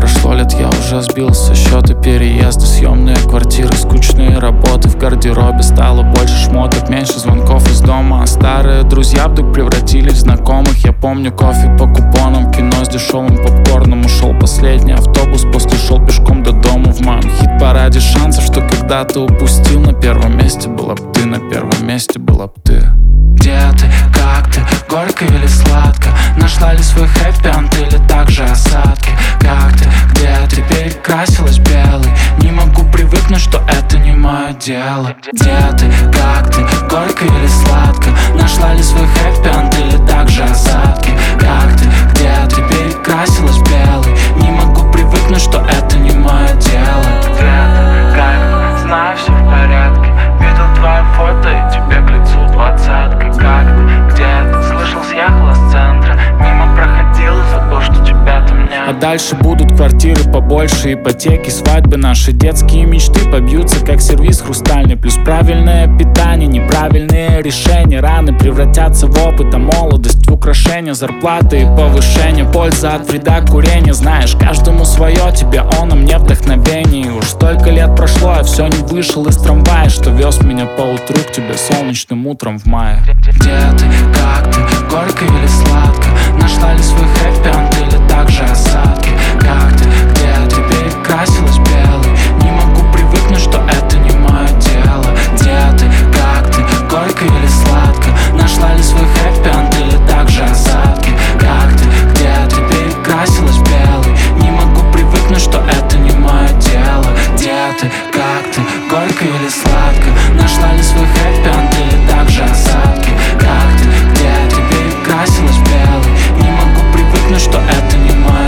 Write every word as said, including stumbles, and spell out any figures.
прошло лет, я уже сбился. Счеты, переезды, съемные квартиры, скучные работы. В гардеробе стало больше шмоток, меньше звонков из дома. А старые друзья вдруг превратились в знакомых. Я помню кофе по купонам, кино с дешевым попкорном. Ушел последний автобус, после шел пешком до дома. В моем хит-параде шансов, что когда-то упустил. На первом месте была б ты, на первом месте была б ты. Где ты, как ты, горько или сладко? Нашла ли свой хэппи-энд или также осадки? Как ты, где ты, перекрасилась белый? Не могу привыкнуть, что это не мое дело. Где ты, как ты, горько или сладко? Нашла ли свой хэппи-энд или также осадки? Как ты, где ты, перекрасилась белый? Не могу привыкнуть, что это не мое дело. Где ты, как ты, знаю, все в порядке. Видел твое фото и тебе к лицу двадцатка. Как ты, где ты, слышал, съехала с центра. Мимо проходила, забыл, что тебя там нет. А дальше будут квартиры побольше, ипотеки, свадьбы. Наши детские мечты побьются, как сервиз хрустальный. Плюс правильное питание, неправильные решения. Раны превратятся в опыт, а молодость в украшение. Зарплаты и повышение, польза от вреда курения. Знаешь, каждому свое, тебе он, а мне вдохновение. Уж столько лет прошло, я все не вышел из трамвая, что вез меня по утру к тебе солнечным утром в мае. Где ты, как ты, горько или сладко? Нашла ли свой хэппи-энд или также осадки? Как ты, где ты, перекрасилась белый? Не могу привыкнуть, что это не мое дело. Где ты, как ты, горько или сладко? Нашла ли свой хэппи-энд или также осадки? Как ты, где ты, перекрасилась белый? Не могу привыкнуть, что это не мое дело. Где ты, как ты, горько или сладко? Нашла ли свой хэппи-энд или также осадки? Как ты, где ты, перекрасилась белый? Не могу привыкнуть, что это не мое